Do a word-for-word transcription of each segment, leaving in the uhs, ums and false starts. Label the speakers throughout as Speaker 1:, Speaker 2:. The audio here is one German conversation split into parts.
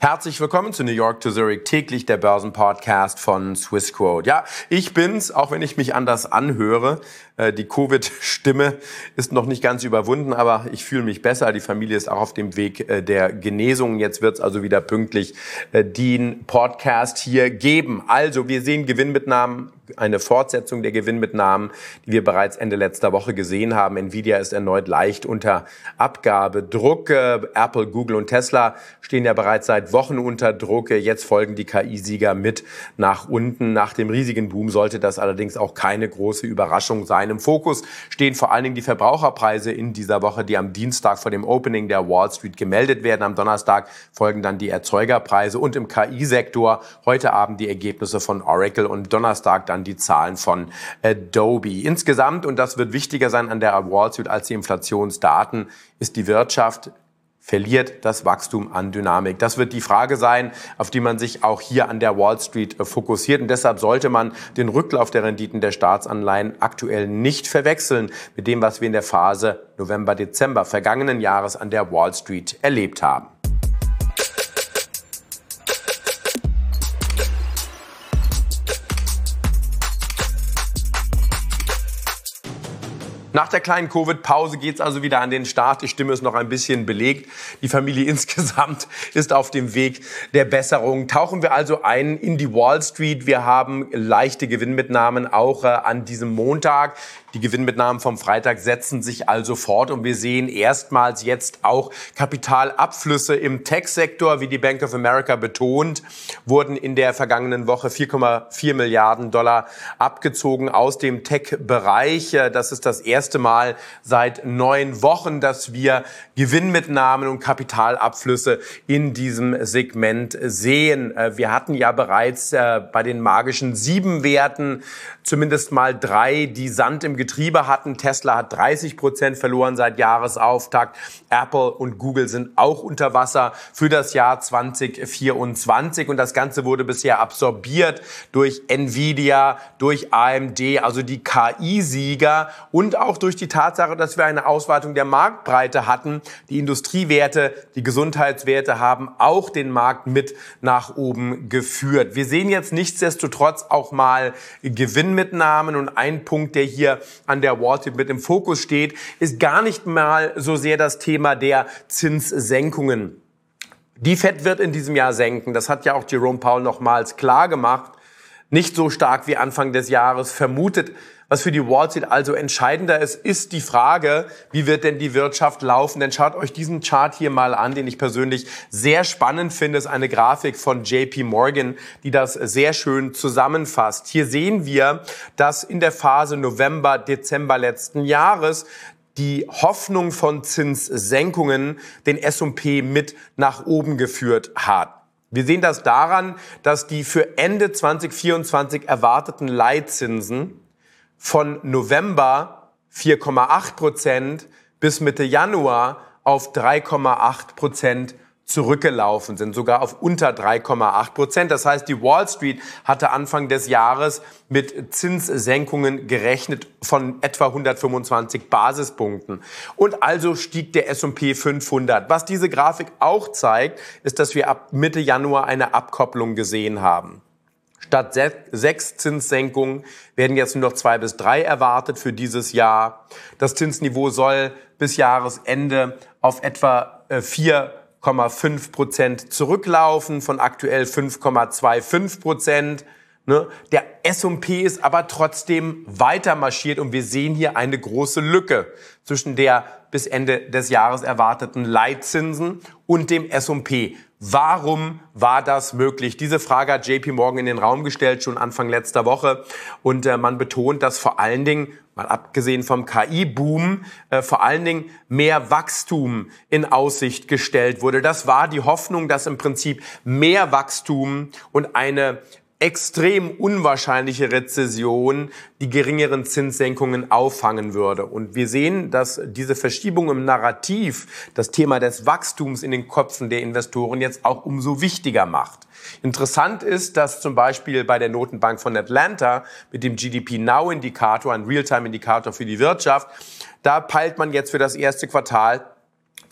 Speaker 1: Herzlich willkommen zu New York to Zurich, täglich der Börsenpodcast von Swissquote. Ja, ich bin's, auch wenn ich mich anders anhöre. Die Covid-Stimme ist noch nicht ganz überwunden, aber ich fühle mich besser. Die Familie ist auch auf dem Weg der Genesung. Jetzt wird's also wieder pünktlich den Podcast hier geben. Also, wir sehen Gewinnmitnahmen, eine Fortsetzung der Gewinnmitnahmen, die wir bereits Ende letzter Woche gesehen haben. Nvidia ist erneut leicht unter Abgabedruck. Apple, Google und Tesla stehen ja bereits seit Wochen unter Druck. Jetzt folgen die K I-Sieger mit nach unten. Nach dem riesigen Boom sollte das allerdings auch keine große Überraschung sein. Im Fokus stehen vor allen Dingen die Verbraucherpreise in dieser Woche, die am Dienstag vor dem Opening der Wall Street gemeldet werden. Am Donnerstag folgen dann die Erzeugerpreise und im K I-Sektor heute Abend die Ergebnisse von Oracle und Donnerstag dann die Zahlen von Adobe. Insgesamt, und das wird wichtiger sein an der Wall Street als die Inflationsdaten, ist die Wirtschaft verliert das Wachstum an Dynamik. Das wird die Frage sein, auf die man sich auch hier an der Wall Street fokussiert. Und deshalb sollte man den Rücklauf der Renditen der Staatsanleihen aktuell nicht verwechseln mit dem, was wir in der Phase November, Dezember vergangenen Jahres an der Wall Street erlebt haben. Nach der kleinen Covid-Pause geht's also wieder an den Start. Die Stimme ist noch ein bisschen belegt. Die Familie insgesamt ist auf dem Weg der Besserung. Tauchen wir also ein in die Wall Street. Wir haben leichte Gewinnmitnahmen auch äh, an diesem Montag. Die Gewinnmitnahmen vom Freitag setzen sich also fort und wir sehen erstmals jetzt auch Kapitalabflüsse im Tech-Sektor. Wie die Bank of America betont, wurden in der vergangenen Woche vier Komma vier Milliarden Dollar abgezogen aus dem Tech-Bereich. Das ist das erste Mal seit neun Wochen, dass wir Gewinnmitnahmen und Kapitalabflüsse in diesem Segment sehen. Wir hatten ja bereits bei den magischen sieben Werten zumindest mal drei, die Sand im Getriebe hatten. Tesla hat dreißig Prozent verloren seit Jahresauftakt. Apple und Google sind auch unter Wasser für das Jahr zwanzig vierundzwanzig. Und das Ganze wurde bisher absorbiert durch Nvidia, durch A M D, also die K I-Sieger und auch durch die Tatsache, dass wir eine Ausweitung der Marktbreite hatten. Die Industriewerte, die Gesundheitswerte haben auch den Markt mit nach oben geführt. Wir sehen jetzt nichtsdestotrotz auch mal Gewinnmitnahmen und ein Punkt, der hier an der Wall Street mit im Fokus steht, ist gar nicht mal so sehr das Thema der Zinssenkungen. Die Fed wird in diesem Jahr senken. Das hat ja auch Jerome Powell nochmals klar gemacht. Nicht so stark wie Anfang des Jahres vermutet. Was für die Wall Street also entscheidender ist, ist die Frage, wie wird denn die Wirtschaft laufen? Denn schaut euch diesen Chart hier mal an, den ich persönlich sehr spannend finde. Es ist eine Grafik von J P Morgan, die das sehr schön zusammenfasst. Hier sehen wir, dass in der Phase November, Dezember letzten Jahres die Hoffnung von Zinssenkungen den S und P mit nach oben geführt hat. Wir sehen das daran, dass die für Ende zwanzig vierundzwanzig erwarteten Leitzinsen von November vier Komma acht Prozent bis Mitte Januar auf drei Komma acht Prozent zurückgelaufen sind, sogar auf unter drei Komma acht Prozent. Das heißt, die Wall Street hatte Anfang des Jahres mit Zinssenkungen gerechnet von etwa hundertfünfundzwanzig Basispunkten. Und also stieg der S und P fünfhundert. Was diese Grafik auch zeigt, ist, dass wir ab Mitte Januar eine Abkopplung gesehen haben. Statt sechs Zinssenkungen werden jetzt nur noch zwei bis drei erwartet für dieses Jahr. Das Zinsniveau soll bis Jahresende auf etwa vier Komma fünf Prozent zurücklaufen, von aktuell fünf Komma fünfundzwanzig Prozent. Der S und P ist aber trotzdem weiter marschiert und wir sehen hier eine große Lücke zwischen der bis Ende des Jahres erwarteten Leitzinsen und dem S und P. Warum war das möglich? Diese Frage hat J P Morgan in den Raum gestellt, schon Anfang letzter Woche. Und äh, man betont, dass vor allen Dingen, mal abgesehen vom K I-Boom, äh, vor allen Dingen mehr Wachstum in Aussicht gestellt wurde. Das war die Hoffnung, dass im Prinzip mehr Wachstum und eine extrem unwahrscheinliche Rezession die geringeren Zinssenkungen auffangen würde. Und wir sehen, dass diese Verschiebung im Narrativ das Thema des Wachstums in den Köpfen der Investoren jetzt auch umso wichtiger macht. Interessant ist, dass zum Beispiel bei der Notenbank von Atlanta mit dem G D P Now-Indikator, ein Realtime-Indikator für die Wirtschaft, da peilt man jetzt für das erste Quartal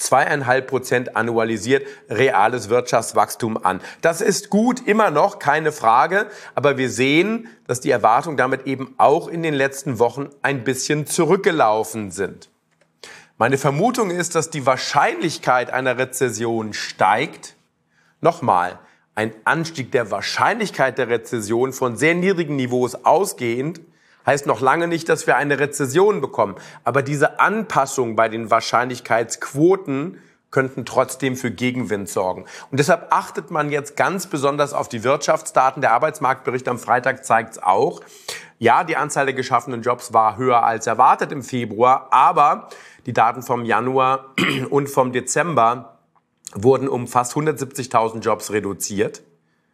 Speaker 1: zweieinhalb Prozent annualisiert reales Wirtschaftswachstum an. Das ist gut, immer noch, keine Frage, aber wir sehen, dass die Erwartungen damit eben auch in den letzten Wochen ein bisschen zurückgelaufen sind. Meine Vermutung ist, dass die Wahrscheinlichkeit einer Rezession steigt. Nochmal, ein Anstieg der Wahrscheinlichkeit der Rezession von sehr niedrigen Niveaus ausgehend heißt noch lange nicht, dass wir eine Rezession bekommen. Aber diese Anpassung bei den Wahrscheinlichkeitsquoten könnten trotzdem für Gegenwind sorgen. Und deshalb achtet man jetzt ganz besonders auf die Wirtschaftsdaten. Der Arbeitsmarktbericht am Freitag zeigt es auch. Ja, die Anzahl der geschaffenen Jobs war höher als erwartet im Februar, aber die Daten vom Januar und vom Dezember wurden um fast hundertsiebzigtausend Jobs reduziert.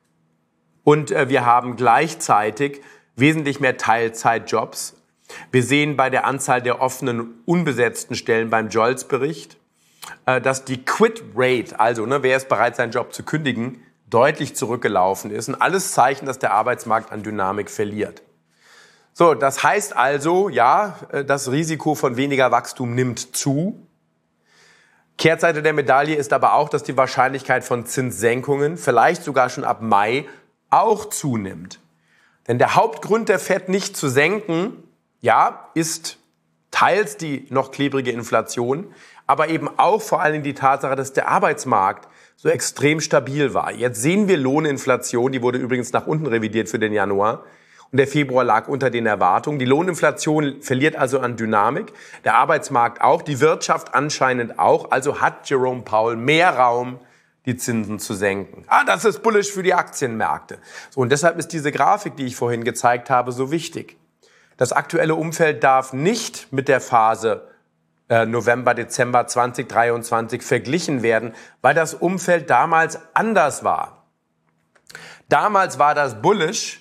Speaker 1: Und äh, wir haben gleichzeitig wesentlich mehr Teilzeitjobs. Wir sehen bei der Anzahl der offenen, unbesetzten Stellen beim Jolts-Bericht, äh, dass die Quit-Rate, also ne, wer ist bereit, seinen Job zu kündigen, deutlich zurückgelaufen ist. Und alles Zeichen, dass der Arbeitsmarkt an Dynamik verliert. So, das heißt also, ja, das Risiko von weniger Wachstum nimmt zu. Kehrseite der Medaille ist aber auch, dass die Wahrscheinlichkeit von Zinssenkungen vielleicht sogar schon ab Mai auch zunimmt. Denn der Hauptgrund der Fed nicht zu senken, ja, ist teils die noch klebrige Inflation, aber eben auch vor allem die Tatsache, dass der Arbeitsmarkt so extrem stabil war. Jetzt sehen wir Lohninflation, die wurde übrigens nach unten revidiert für den Januar. Und der Februar lag unter den Erwartungen. Die Lohninflation verliert also an Dynamik, der Arbeitsmarkt auch, die Wirtschaft anscheinend auch. Also hat Jerome Powell mehr Raum, die Zinsen zu senken. Ah, das ist bullish für die Aktienmärkte. So, und deshalb ist diese Grafik, die ich vorhin gezeigt habe, so wichtig. Das aktuelle Umfeld darf nicht mit der Phase äh, November, Dezember zweitausenddreiundzwanzig verglichen werden, weil das Umfeld damals anders war. Damals war das bullish,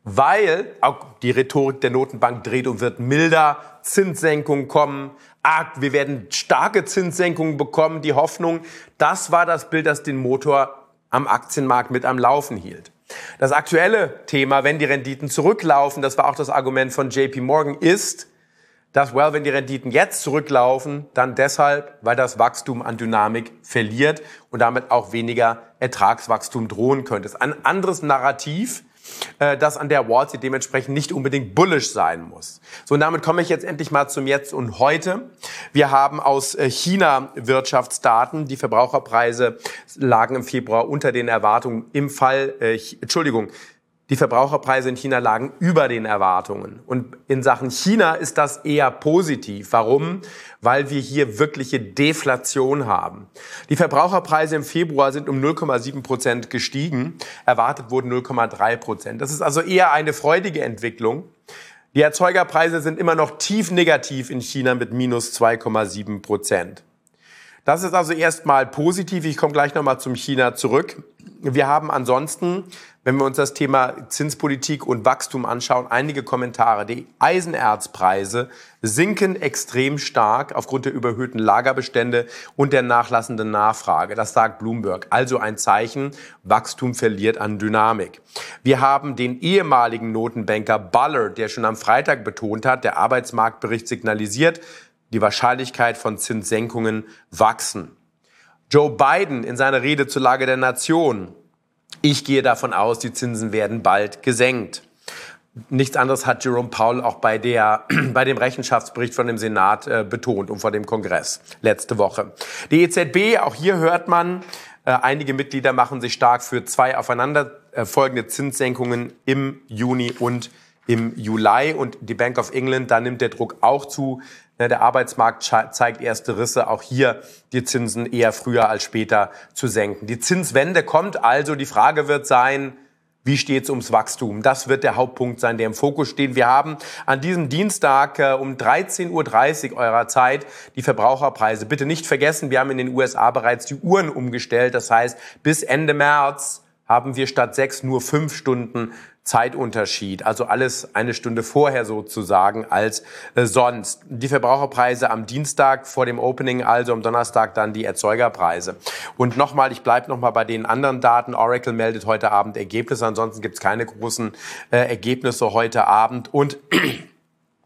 Speaker 1: weil auch die Rhetorik der Notenbank dreht und wird milder, Zinssenkungen kommen, ah, wir werden starke Zinssenkungen bekommen, die Hoffnung, das war das Bild, das den Motor am Aktienmarkt mit am Laufen hielt. Das aktuelle Thema, wenn die Renditen zurücklaufen, das war auch das Argument von J P Morgan, ist, dass, well, wenn die Renditen jetzt zurücklaufen, dann deshalb, weil das Wachstum an Dynamik verliert und damit auch weniger Ertragswachstum drohen könnte. Es ist ein anderes Narrativ, das an der Wall Street dementsprechend nicht unbedingt bullish sein muss. So, und damit komme ich jetzt endlich mal zum Jetzt und Heute. Wir haben aus China Wirtschaftsdaten. Die Verbraucherpreise lagen im Februar unter den Erwartungen. Im Fall, äh, Entschuldigung, die Verbraucherpreise in China lagen über den Erwartungen. Und in Sachen China ist das eher positiv. Warum? Weil wir hier wirkliche Deflation haben. Die Verbraucherpreise im Februar sind um null Komma sieben Prozent gestiegen. Erwartet wurden null Komma drei Prozent. Das ist also eher eine freudige Entwicklung. Die Erzeugerpreise sind immer noch tief negativ in China mit minus zwei Komma sieben Prozent. Das ist also erstmal positiv. Ich komme gleich nochmal zum China zurück. Wir haben ansonsten, wenn wir uns das Thema Zinspolitik und Wachstum anschauen, einige Kommentare. Die Eisenerzpreise sinken extrem stark aufgrund der überhöhten Lagerbestände und der nachlassenden Nachfrage. Das sagt Bloomberg. Also ein Zeichen, Wachstum verliert an Dynamik. Wir haben den ehemaligen Notenbanker Bullard, der schon am Freitag betont hat, der Arbeitsmarktbericht signalisiert, die Wahrscheinlichkeit von Zinssenkungen wachsen. Joe Biden in seiner Rede zur Lage der Nation: Ich gehe davon aus, die Zinsen werden bald gesenkt. Nichts anderes hat Jerome Powell auch bei, der, bei dem Rechenschaftsbericht von dem Senat äh, betont und vor dem Kongress letzte Woche. Die E Z B, auch hier hört man, äh, einige Mitglieder machen sich stark für zwei aufeinanderfolgende Zinssenkungen im Juni und im Juli. Und die Bank of England, da nimmt der Druck auch zu. Der Arbeitsmarkt zeigt erste Risse, auch hier die Zinsen eher früher als später zu senken. Die Zinswende kommt also, die Frage wird sein, wie steht es ums Wachstum? Das wird der Hauptpunkt sein, der im Fokus steht. Wir haben an diesem Dienstag äh, um dreizehn Uhr dreißig eurer Zeit die Verbraucherpreise. Bitte nicht vergessen, wir haben in den U S A bereits die Uhren umgestellt. Das heißt, bis Ende März haben wir statt sechs nur fünf Stunden Zeitunterschied, also alles eine Stunde vorher sozusagen als äh, sonst. Die Verbraucherpreise am Dienstag vor dem Opening, also am Donnerstag dann die Erzeugerpreise. Und nochmal, ich bleibe nochmal bei den anderen Daten. Oracle meldet heute Abend Ergebnisse, ansonsten gibt es keine großen äh, Ergebnisse heute Abend. Und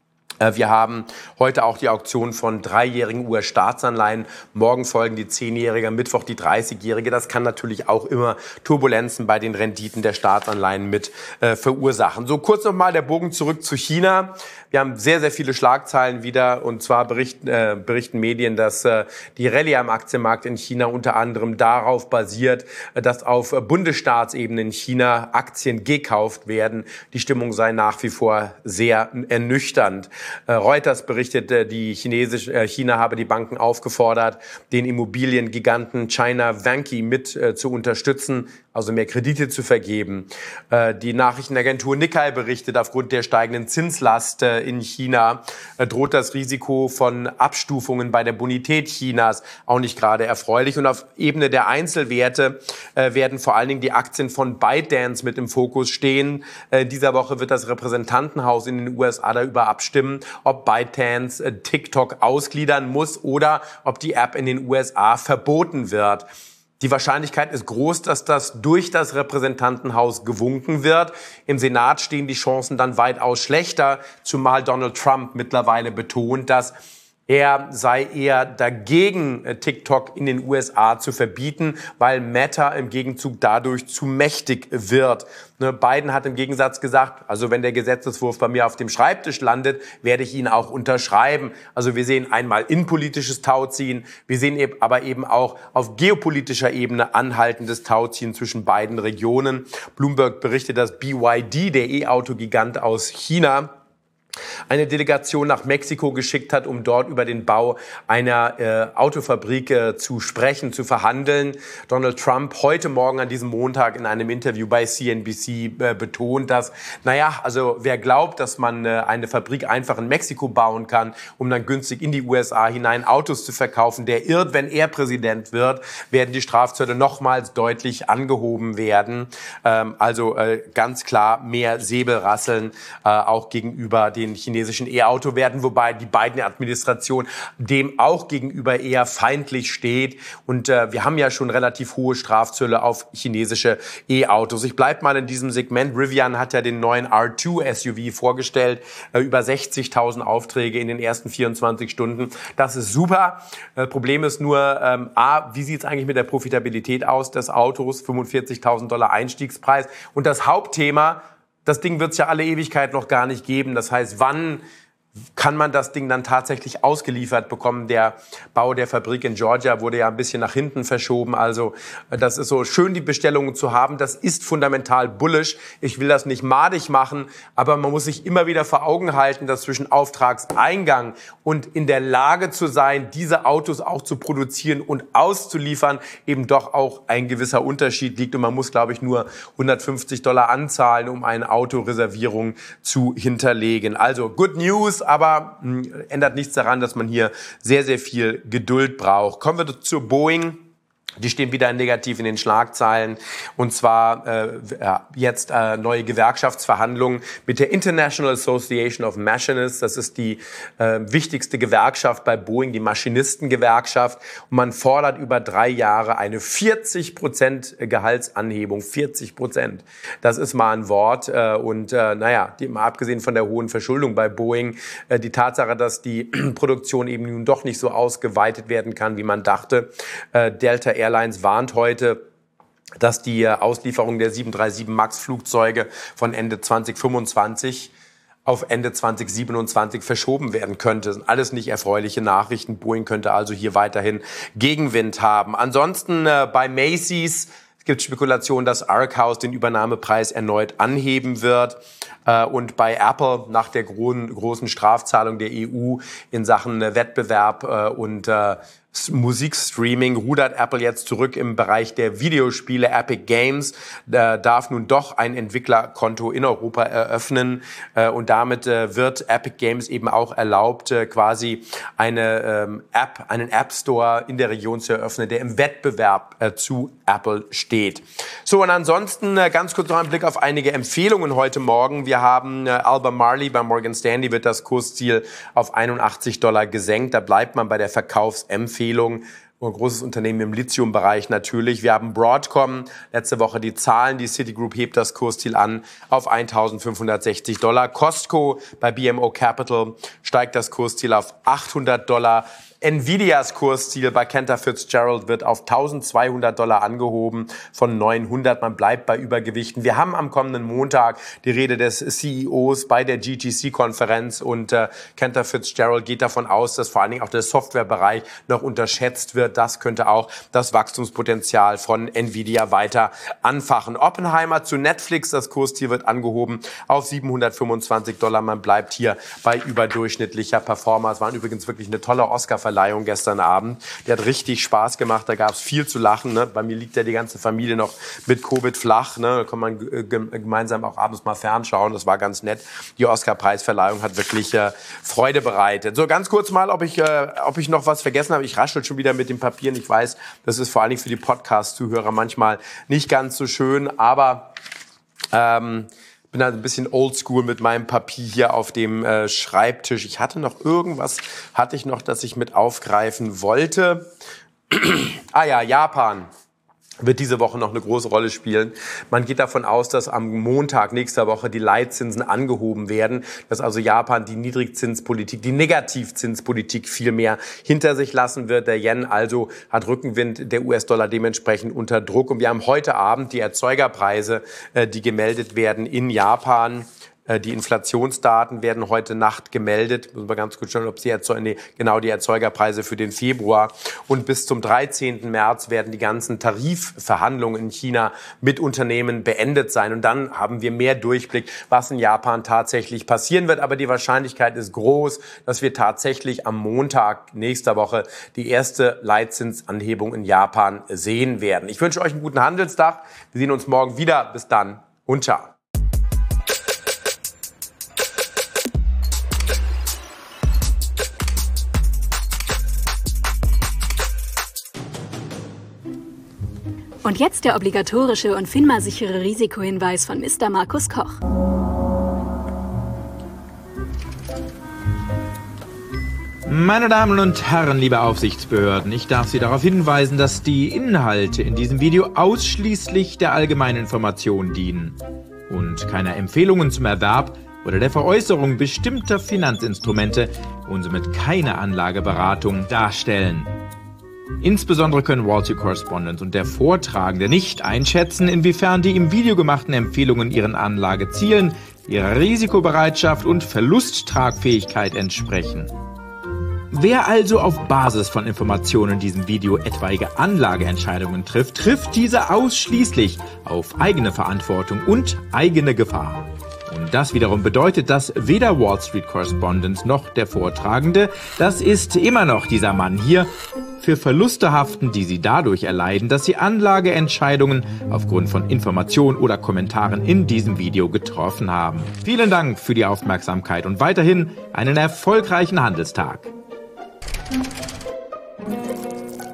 Speaker 1: Wir haben heute auch die Auktion von dreijährigen U S-Staatsanleihen. Morgen folgen die zehnjährige, Mittwoch die dreißigjährige. Das kann natürlich auch immer Turbulenzen bei den Renditen der Staatsanleihen mit äh, verursachen. So, kurz nochmal der Bogen zurück zu China. Wir haben sehr, sehr viele Schlagzeilen wieder. Und zwar berichten, äh, berichten Medien, dass äh, die Rallye am Aktienmarkt in China unter anderem darauf basiert, äh, dass auf äh, Bundesstaatsebene in China Aktien gekauft werden. Die Stimmung sei nach wie vor sehr ernüchternd. Reuters berichtete, die chinesische, China habe die Banken aufgefordert, den Immobiliengiganten China Vanke mit äh, zu unterstützen, also mehr Kredite zu vergeben. Äh, die Nachrichtenagentur Nikkei berichtet, aufgrund der steigenden Zinslast äh, in China äh, droht das Risiko von Abstufungen bei der Bonität Chinas auch nicht gerade erfreulich. Und auf Ebene der Einzelwerte äh, werden vor allen Dingen die Aktien von ByteDance mit im Fokus stehen. Äh, dieser Woche wird das Repräsentantenhaus in den U S A darüber abstimmen, ob ByteDance äh, TikTok ausgliedern muss oder ob die App in den U S A verboten wird. Die Wahrscheinlichkeit ist groß, dass das durch das Repräsentantenhaus gewunken wird. Im Senat stehen die Chancen dann weitaus schlechter, zumal Donald Trump mittlerweile betont, dass er sei eher dagegen, TikTok in den U S A zu verbieten, weil Meta im Gegenzug dadurch zu mächtig wird. Biden hat im Gegensatz gesagt, also wenn der Gesetzeswurf bei mir auf dem Schreibtisch landet, werde ich ihn auch unterschreiben. Also wir sehen einmal innenpolitisches Tauziehen, wir sehen eben aber eben auch auf geopolitischer Ebene anhaltendes Tauziehen zwischen beiden Regionen. Bloomberg berichtet, dass B Y D, der E-Auto-Gigant aus China, eine Delegation nach Mexiko geschickt hat, um dort über den Bau einer äh, Autofabrik äh, zu sprechen, zu verhandeln. Donald Trump heute Morgen an diesem Montag in einem Interview bei C N B C äh, betont, dass, naja, also wer glaubt, dass man äh, eine Fabrik einfach in Mexiko bauen kann, um dann günstig in die U S A hinein Autos zu verkaufen, der irrt. Wenn er Präsident wird, werden die Strafzölle nochmals deutlich angehoben werden. Ähm, also äh, ganz klar mehr Säbelrasseln äh, auch gegenüber den den chinesischen E-Auto werden, wobei die Biden-Administration dem auch gegenüber eher feindlich steht. Und äh, wir haben ja schon relativ hohe Strafzölle auf chinesische E-Autos. Ich bleibe mal in diesem Segment. Rivian hat ja den neuen R zwei S U V vorgestellt. Äh, über sechzigtausend Aufträge in den ersten vierundzwanzig Stunden. Das ist super. Äh, Problem ist nur, ähm, A, wie sieht es eigentlich mit der Profitabilität aus des Autos? fünfundvierzigtausend Dollar Einstiegspreis. Und das Hauptthema, das Ding wird es ja alle Ewigkeit noch gar nicht geben. Das heißt, wann kann man das Ding dann tatsächlich ausgeliefert bekommen? Der Bau der Fabrik in Georgia wurde ja ein bisschen nach hinten verschoben. Also das ist so schön, die Bestellungen zu haben. Das ist fundamental bullish. Ich will das nicht madig machen, aber man muss sich immer wieder vor Augen halten, dass zwischen Auftragseingang und in der Lage zu sein, diese Autos auch zu produzieren und auszuliefern, eben doch auch ein gewisser Unterschied liegt. Und man muss, glaube ich, nur hundertfünfzig Dollar anzahlen, um eine Autoreservierung zu hinterlegen. Also good news. Aber mh, ändert nichts daran, dass man hier sehr, sehr viel Geduld braucht. Kommen wir zur Boeing. Die stehen wieder negativ in den Schlagzeilen. Und zwar äh, ja, jetzt äh, neue Gewerkschaftsverhandlungen mit der International Association of Machinists. Das ist die äh, wichtigste Gewerkschaft bei Boeing, die Maschinistengewerkschaft. Und man fordert über drei Jahre eine vierzig Prozent Gehaltsanhebung. vierzig Prozent. Das ist mal ein Wort. Äh, und äh, naja, die, mal abgesehen von der hohen Verschuldung bei Boeing, äh, die Tatsache, dass die Produktion eben nun doch nicht so ausgeweitet werden kann, wie man dachte. Äh, Delta Airlines warnt heute, dass die Auslieferung der sieben drei sieben Max Flugzeuge von Ende zwanzig fünfundzwanzig auf Ende zwanzig siebenundzwanzig verschoben werden könnte. Das sind alles nicht erfreuliche Nachrichten. Boeing könnte also hier weiterhin Gegenwind haben. Ansonsten äh, bei Macy's es gibt Spekulationen, dass Arkhouse den Übernahmepreis erneut anheben wird. Und bei Apple nach der großen Strafzahlung der E U in Sachen Wettbewerb und Musikstreaming rudert Apple jetzt zurück im Bereich der Videospiele. Epic Games äh, darf nun doch ein Entwicklerkonto in Europa eröffnen äh, und damit äh, wird Epic Games eben auch erlaubt, äh, quasi eine ähm, App, einen App Store in der Region zu eröffnen, der im Wettbewerb äh, zu Apple steht. So, und ansonsten äh, ganz kurz noch ein Blick auf einige Empfehlungen heute Morgen. Wir haben äh, Albemarle bei Morgan Stanley, wird das Kursziel auf einundachtzig Dollar gesenkt. Da bleibt man bei der Verkaufsempfehlung. ein großes Unternehmen im Lithium-Bereich natürlich. Wir haben Broadcom, letzte Woche die Zahlen, die Citigroup hebt das Kursziel an auf eintausendfünfhundertsechzig Dollar. Costco bei B M O Capital steigt das Kursziel auf achthundert Dollar. Nvidias Kursziel bei Cantor Fitzgerald wird auf eintausendzweihundert Dollar angehoben von neunhundert. Man bleibt bei Übergewichten. Wir haben am kommenden Montag die Rede des C E Os bei der G T C-Konferenz und äh, Cantor Fitzgerald geht davon aus, dass vor allen Dingen auch der Softwarebereich noch unterschätzt wird. Das könnte auch das Wachstumspotenzial von Nvidia weiter anfachen. Oppenheimer zu Netflix. Das Kursziel wird angehoben auf siebenhundertfünfundzwanzig Dollar. Man bleibt hier bei überdurchschnittlicher Performance. War übrigens wirklich eine tolle Oscar-Verleihung gestern Abend. Der hat richtig Spaß gemacht. Da gab es viel zu lachen. Ne? Bei mir liegt ja die ganze Familie noch mit Covid flach. Ne? Da kann man g- g- gemeinsam auch abends mal fernschauen. Das war ganz nett. Die Oscar-Preisverleihung hat wirklich äh, Freude bereitet. So, ganz kurz mal, ob ich, äh, ob ich noch was vergessen habe. Ich raschel schon wieder mit den Papieren. Ich weiß, das ist vor allen Dingen für die Podcast-Zuhörer manchmal nicht ganz so schön. Aber ähm, bin halt ein bisschen oldschool mit meinem Papier hier auf dem äh, Schreibtisch. Ich hatte noch irgendwas, hatte ich noch, das ich mit aufgreifen wollte. ah ja, Japan wird diese Woche noch eine große Rolle spielen. Man geht davon aus, dass am Montag nächster Woche die Leitzinsen angehoben werden, dass also Japan die Niedrigzinspolitik, die Negativzinspolitik viel mehr hinter sich lassen wird. Der Yen also hat Rückenwind, der U S-Dollar dementsprechend unter Druck. Und wir haben heute Abend die Erzeugerpreise, die gemeldet werden in Japan. Die Inflationsdaten werden heute Nacht gemeldet. Müssen wir ganz kurz schauen, ob sie Erzeug- nee, genau die Erzeugerpreise für den Februar. Und bis zum dreizehnten März werden die ganzen Tarifverhandlungen in China mit Unternehmen beendet sein. Und dann haben wir mehr Durchblick, was in Japan tatsächlich passieren wird. Aber die Wahrscheinlichkeit ist groß, dass wir tatsächlich am Montag nächster Woche die erste Leitzinsanhebung in Japan sehen werden. Ich wünsche euch einen guten Handelstag. Wir sehen uns morgen wieder. Bis dann und ciao.
Speaker 2: Und jetzt der obligatorische und FINMA-sichere Risikohinweis von Mister Markus Koch.
Speaker 3: Meine Damen und Herren, liebe Aufsichtsbehörden, ich darf Sie darauf hinweisen, dass die Inhalte in diesem Video ausschließlich der allgemeinen Information dienen und keine Empfehlungen zum Erwerb oder der Veräußerung bestimmter Finanzinstrumente und somit keine Anlageberatung darstellen. Insbesondere können Wall Street Correspondent und der Vortragende nicht einschätzen, inwiefern die im Video gemachten Empfehlungen ihren Anlagezielen, ihrer Risikobereitschaft und Verlusttragfähigkeit entsprechen. Wer also auf Basis von Informationen in diesem Video etwaige Anlageentscheidungen trifft, trifft diese ausschließlich auf eigene Verantwortung und eigene Gefahr. Und das wiederum bedeutet, dass weder Wall Street Correspondent noch der Vortragende, das ist immer noch dieser Mann hier, für Verluste haften, die sie dadurch erleiden, dass sie Anlageentscheidungen aufgrund von Informationen oder Kommentaren in diesem Video getroffen haben. Vielen Dank für die Aufmerksamkeit und weiterhin einen erfolgreichen Handelstag.